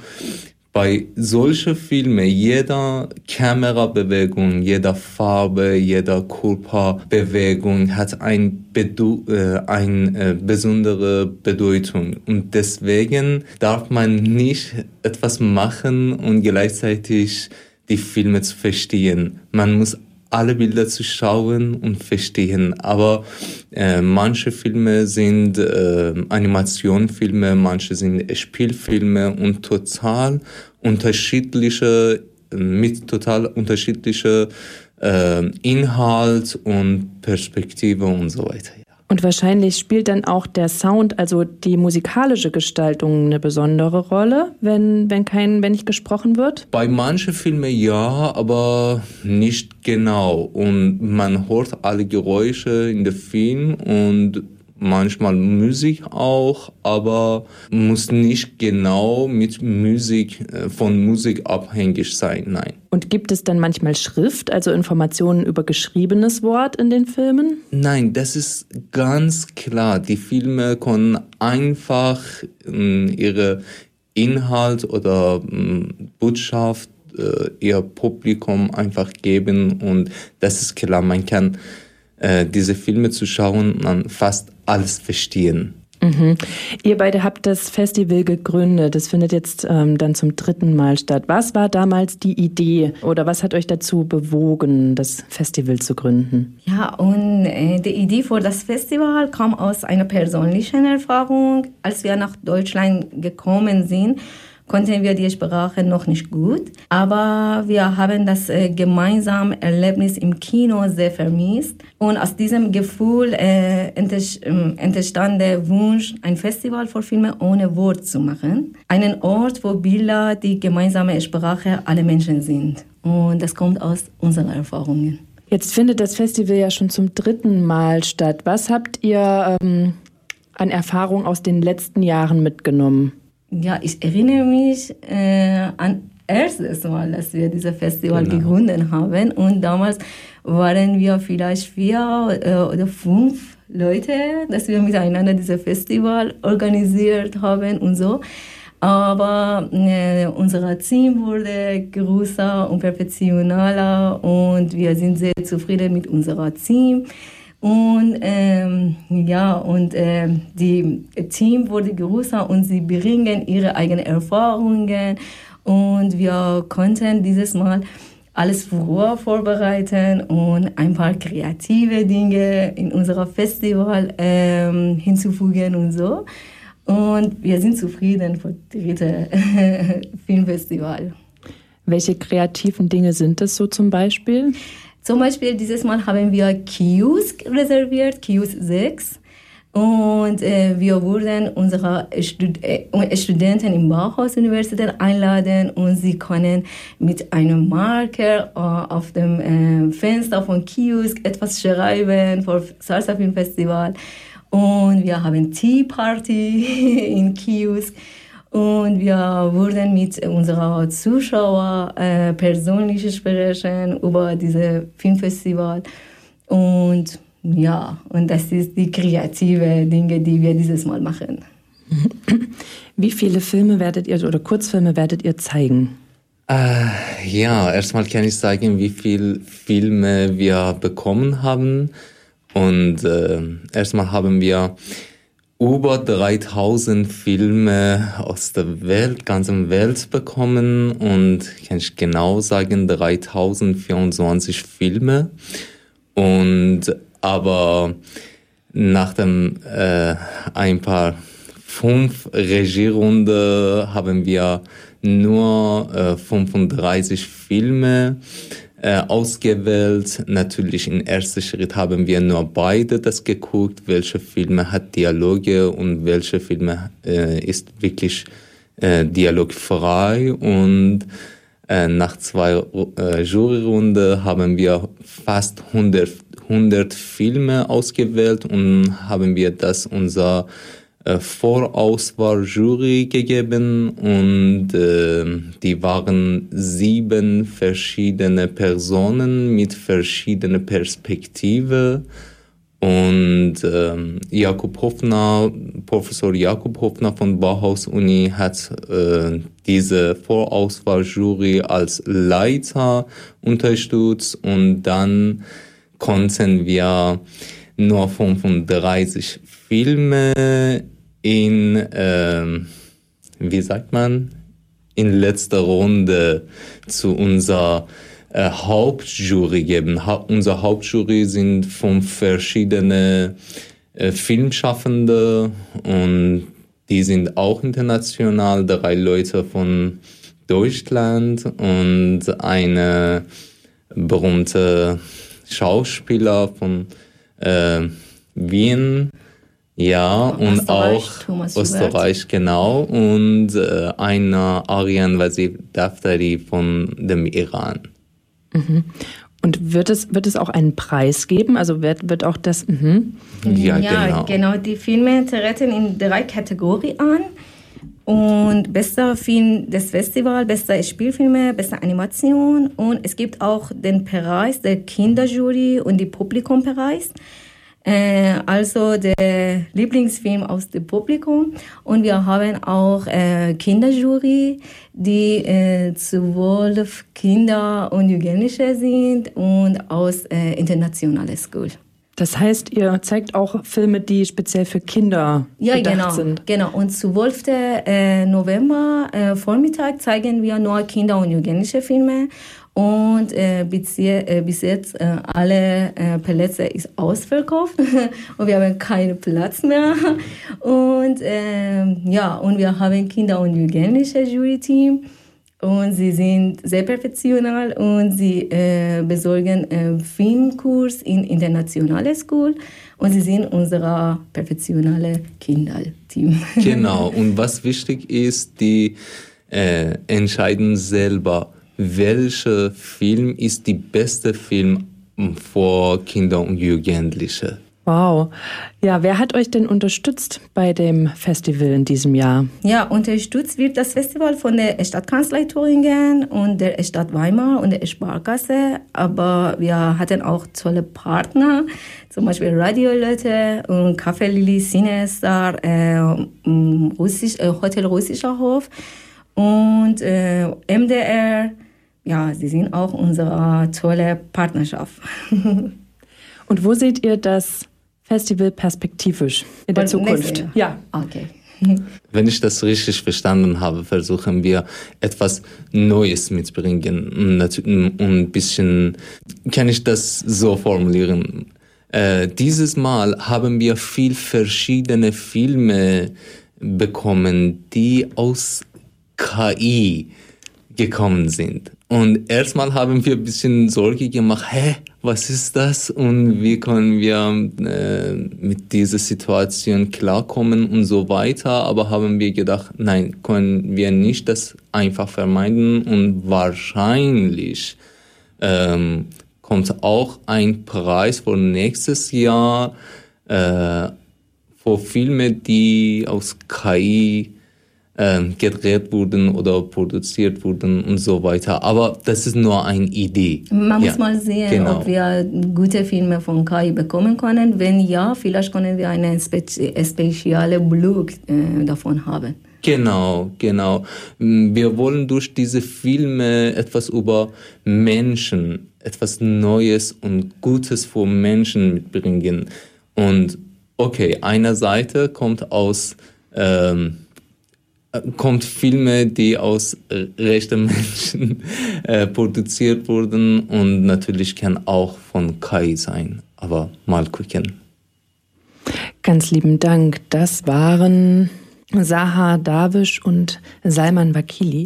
bei solchen Filmen, jeder Kamerabewegung, jeder Farbe, jeder Körperbewegung hat ein Bedu- äh, eine äh, besondere Bedeutung. Und deswegen darf man nicht etwas machen und gleichzeitig die Filme zu verstehen. Man muss alle Bilder zu schauen und verstehen. Aber äh, manche Filme sind äh, Animationsfilme, manche sind Spielfilme und total unterschiedliche, mit total unterschiedlicher äh, Inhalt und Perspektive und so weiter. Und wahrscheinlich spielt dann auch der Sound, also die musikalische Gestaltung, eine besondere Rolle, wenn, wenn, kein, wenn nicht gesprochen wird? Bei manchen Filmen ja, aber nicht genau. Und man hört alle Geräusche in dem Film und manchmal Musik auch, aber muss nicht genau mit Musik, von Musik abhängig sein, nein. Und gibt es dann manchmal Schrift, also Informationen über geschriebenes Wort in den Filmen? Nein, das ist ganz klar. Die Filme können einfach äh, ihre Inhalt oder äh, Botschaft äh, ihr Publikum einfach geben und das ist klar, man kann äh, diese Filme zu schauen, man fast alles verstehen. Mhm. Ihr beide habt das Festival gegründet. Das findet jetzt ähm, dann zum dritten Mal statt. Was war damals die Idee oder was hat euch dazu bewogen, das Festival zu gründen? Ja, und äh, die Idee für das Festival kam aus einer persönlichen Erfahrung. Als wir nach Deutschland gekommen sind, konnten wir die Sprache noch nicht gut. Aber wir haben das äh, gemeinsame Erlebnis im Kino sehr vermisst. Und aus diesem Gefühl äh, entstand der Wunsch, ein Festival für Filme ohne Wort zu machen. Einen Ort, wo Bilder die gemeinsame Sprache aller Menschen sind. Und das kommt aus unseren Erfahrungen. Jetzt findet das Festival ja schon zum dritten Mal statt. Was habt ihr ähm, an Erfahrung aus den letzten Jahren mitgenommen? Ja, ich erinnere mich äh, an erstes Mal, dass wir dieses Festival genau. gegründet haben. Und damals waren wir vielleicht vier äh, oder fünf Leute, dass wir miteinander dieses Festival organisiert haben und so. Aber äh, unser Team wurde größer und professioneller und wir sind sehr zufrieden mit unserem Team. Und ähm, ja, und äh, die Team wurde größer und sie bringen ihre eigenen Erfahrungen und wir konnten dieses Mal alles früher vorbereiten und ein paar kreative Dinge in unser Festival ähm, hinzufügen und so. Und wir sind zufrieden für das dritte Filmfestival. Welche kreativen Dinge sind das so zum Beispiel? Zum Beispiel dieses Mal haben wir Kiosk reserviert, Kiosk sechs. Und äh, wir würden unsere Stud äh, Studenten in Bauhaus-Universität einladen und sie können mit einem Marker äh, auf dem äh, Fenster von Kiosk etwas schreiben für Salsa Film Festival. Und wir haben Tea Party in Kiosk. Und wir würden mit unseren Zuschauern äh, persönlich sprechen über dieses Filmfestival. Und ja, und das ist die kreative Dinge, die wir dieses Mal machen. Wie viele Filme werdet ihr oder Kurzfilme werdet ihr zeigen? Äh, ja, erstmal kann ich sagen, wie viele Filme wir bekommen haben. Und äh, erstmal haben wir über dreitausend Filme aus der Welt, ganzen Welt bekommen und kann ich genau sagen dreitausendvierundzwanzig Filme. Und aber nach dem äh, ein paar fünf Regierunde haben wir nur äh, fünfunddreißig Filme äh, ausgewählt. Natürlich im ersten Schritt haben wir nur beide das geguckt, welche Filme hat Dialoge und welche Filme äh, ist wirklich äh, dialogfrei. Und äh, nach zwei äh, Juryrunden haben wir fast hundert, hundert Filme ausgewählt und haben wir das unser äh, Vorauswahl-Jury gegeben und äh, die waren sieben verschiedene Personen mit verschiedenen Perspektiven. Und ähm, Jakub Hofner, Professor Jakub Hofner von Bauhaus-Uni hat äh, diese Vorauswahl-Jury als Leiter unterstützt und dann konnten wir nur fünfunddreißig Filme in, äh, wie sagt man, in letzter Runde zu unserer äh, Hauptjury geben. Ha- unser Hauptjury sind fünf verschiedene äh, Filmschaffende und die sind auch international, drei Leute von Deutschland und eine berühmte Schauspieler von äh, Wien, ja, und Österreich, auch Thomas Österreich, Schubert. genau, und äh, eine Aryan Vasif Daftari von dem Iran. Mhm. Und wird es, wird es auch einen Preis geben? Also wird, wird auch das... Mhm. Ja, ja genau. genau. Die Filme treten in drei Kategorien an. Und bester Film des Festivals, bester Spielfilme, beste Animation. Und es gibt auch den Preis der Kinderjury und die Publikumpreis. Äh, also der Lieblingsfilm aus dem Publikum. Und wir haben auch äh, Kinderjury, die äh, zwölf Kinder und Jugendliche sind und aus äh, internationaler School. Das heißt, ihr zeigt auch Filme, die speziell für Kinder ja, gedacht genau, sind. Genau, und zwölften November äh, Vormittag zeigen wir nur Kinder- und Jugendliche Filme. Und äh, bis, je, äh, bis jetzt äh, alle äh, Plätze ist ausverkauft und wir haben keinen Platz mehr. Und äh, ja, und wir haben Kinder- und Jugendliche Jury-Team und sie sind sehr professionell und sie äh, besorgen äh, Filmkurs in internationale School und sie sind unser professionelle Kinderteam. Genau, und was wichtig ist, die äh, entscheiden selber, welcher Film ist die beste Film für Kinder und Jugendliche. Wow. Ja, wer hat euch denn unterstützt bei dem Festival in diesem Jahr? Ja, unterstützt wird das Festival von der Stadtkanzlei Thüringen und der Stadt Weimar und der Sparkasse. Aber wir hatten auch tolle Partner, zum Beispiel Radio-Leute und Café Lili, Cinestar, äh, Russisch, äh, Hotel Russischer Hof und äh, M D R. Ja, sie sind auch unsere tolle Partnerschaft. Und wo seht ihr das Festival perspektivisch in der Zukunft? Ja, okay. Wenn ich das richtig verstanden habe, versuchen wir etwas Neues mitzubringen. Und ein bisschen, kann ich das so formulieren? Äh, dieses Mal haben wir viel verschiedene Filme bekommen, die aus K I gekommen sind. Und erstmal haben wir ein bisschen Sorge gemacht, hä, was ist das und wie können wir äh, mit dieser Situation klarkommen und so weiter. Aber haben wir gedacht, nein, können wir nicht das einfach vermeiden und wahrscheinlich ähm, kommt auch ein Preis für nächstes Jahr äh, für Filme, die aus K I gedreht wurden oder produziert wurden und so weiter. Aber das ist nur eine Idee. Man ja, muss mal sehen, genau. ob wir gute Filme von K I bekommen können. Wenn ja, vielleicht können wir einen spezi- speziellen Blog äh, davon haben. Genau, genau. Wir wollen durch diese Filme etwas über Menschen, etwas Neues und Gutes für Menschen mitbringen. Und okay, eine Seite kommt aus ähm, kommt Filme, die aus äh, rechten Menschen äh, produziert wurden und natürlich kann auch von K I sein, aber mal gucken. Ganz lieben Dank. Das waren Sahar Darwish und Salman Vakili.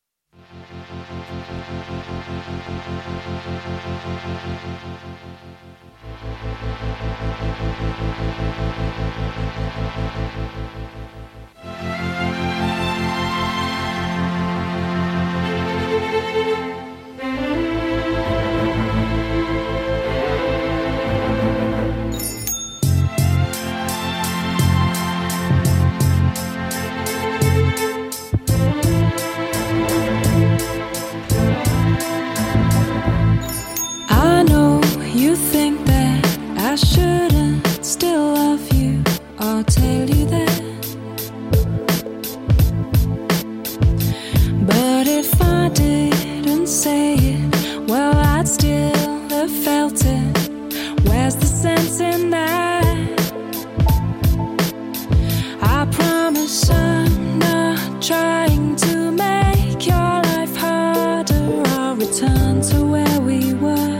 I shouldn't still love you, I'll tell you that. But if I didn't say it, well, I'd still have felt it. Where's the sense in that? I promise I'm not trying to make your life harder. I'll return to where we were.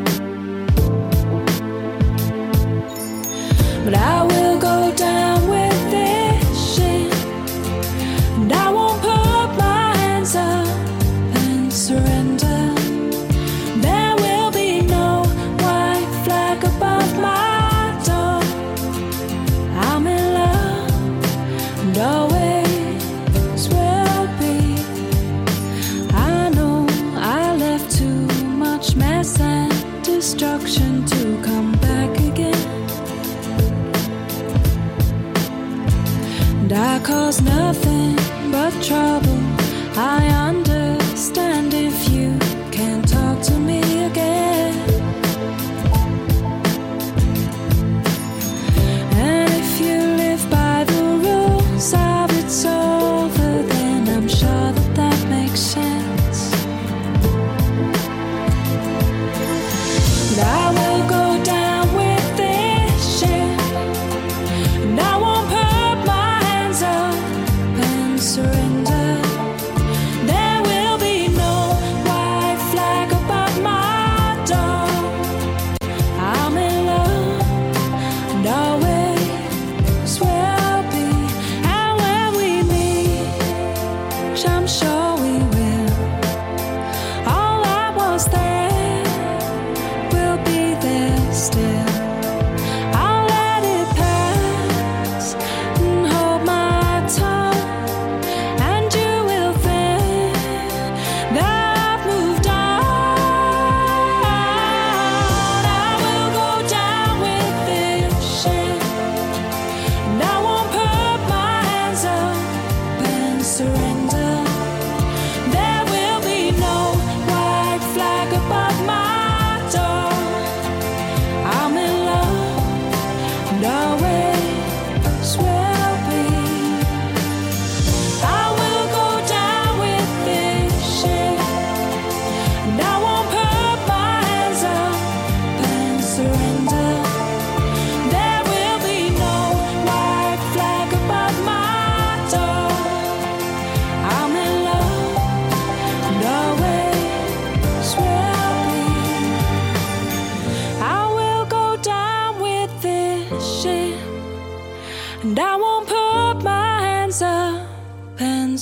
But I will go down with this shit, and I won't put my hands up and surrender. There will be no white flag above my door. I'm in love, and always will be. I know I left too much mess and destruction to come back again. I cause nothing but trouble. I understand if you can't talk to me again. And if you live by the rules of it's over, then I'm sure that that makes sense. But I will go down with this shit, and I won't put my surrender. There will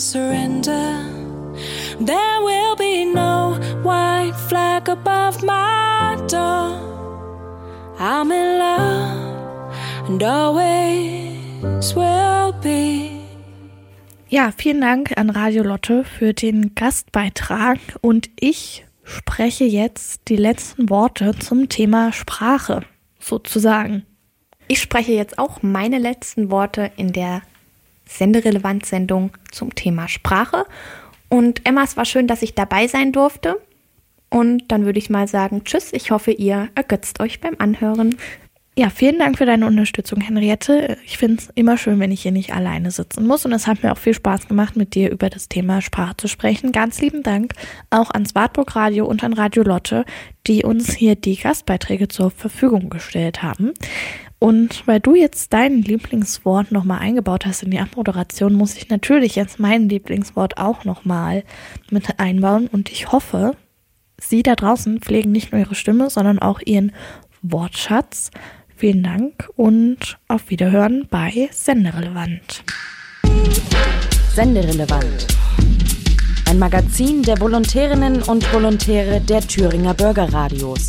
surrender. There will be no white flag above my door. I'm in love and always will be. Ja, vielen Dank an Radio Lotte für den Gastbeitrag und ich spreche jetzt die letzten Worte zum Thema Sprache, sozusagen. Ich spreche jetzt auch meine letzten Worte in der Senderelevant-Sendung zum Thema Sprache. Und Emma, es war schön, dass ich dabei sein durfte. Und dann würde ich mal sagen, tschüss, ich hoffe, ihr ergötzt euch beim Anhören. Ja, vielen Dank für deine Unterstützung, Henriette. Ich finde es immer schön, wenn ich hier nicht alleine sitzen muss. Und es hat mir auch viel Spaß gemacht, mit dir über das Thema Sprache zu sprechen. Ganz lieben Dank auch ans Wartburg Radio und an Radio Lotte, die uns hier die Gastbeiträge zur Verfügung gestellt haben. Und weil du jetzt dein Lieblingswort nochmal eingebaut hast in die Abmoderation, muss ich natürlich jetzt mein Lieblingswort auch nochmal mit einbauen. Und ich hoffe, Sie da draußen pflegen nicht nur Ihre Stimme, sondern auch Ihren Wortschatz. Vielen Dank und auf Wiederhören bei Senderelevant. Senderelevant. Ein Magazin der Volontärinnen und Volontäre der Thüringer Bürgerradios.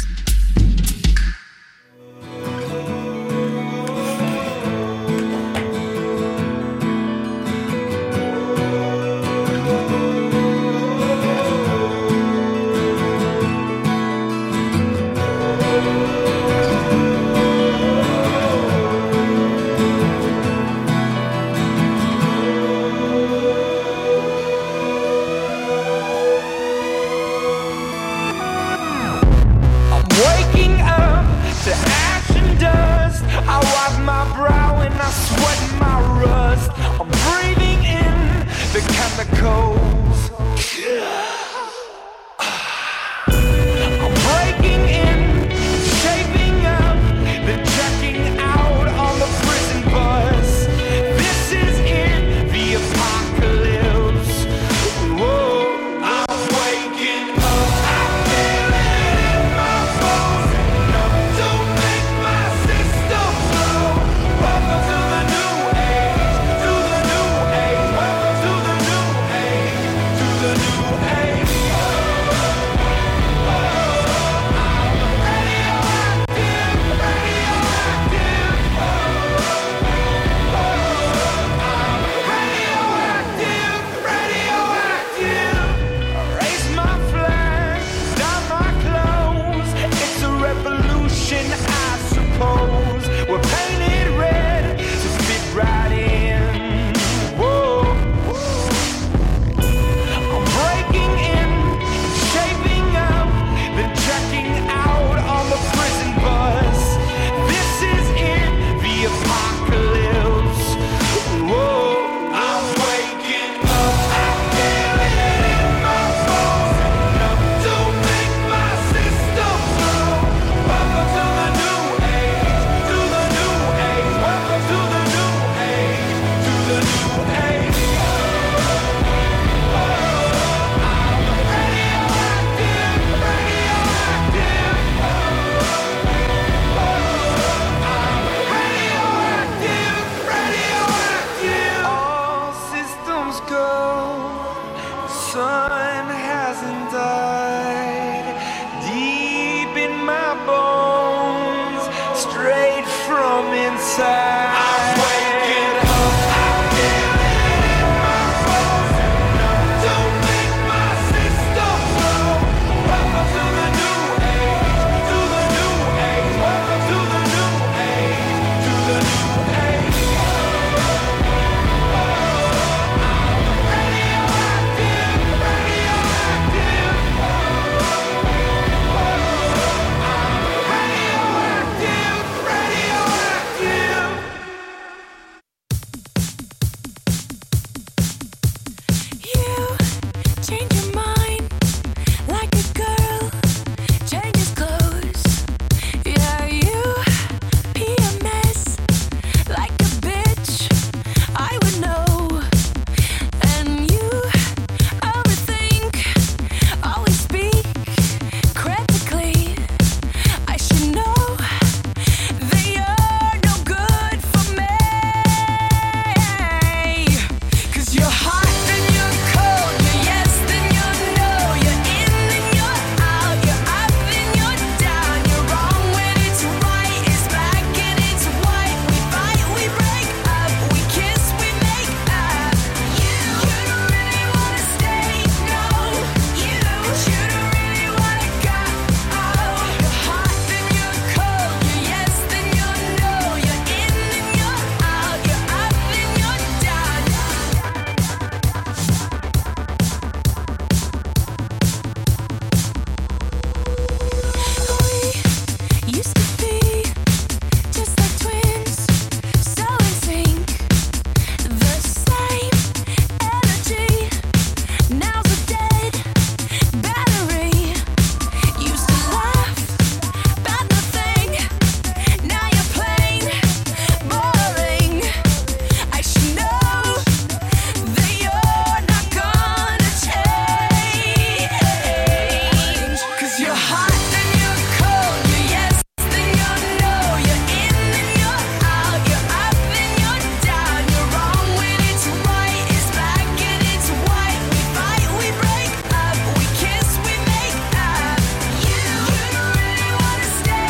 Sun hasn't died deep in my bones, straight from inside.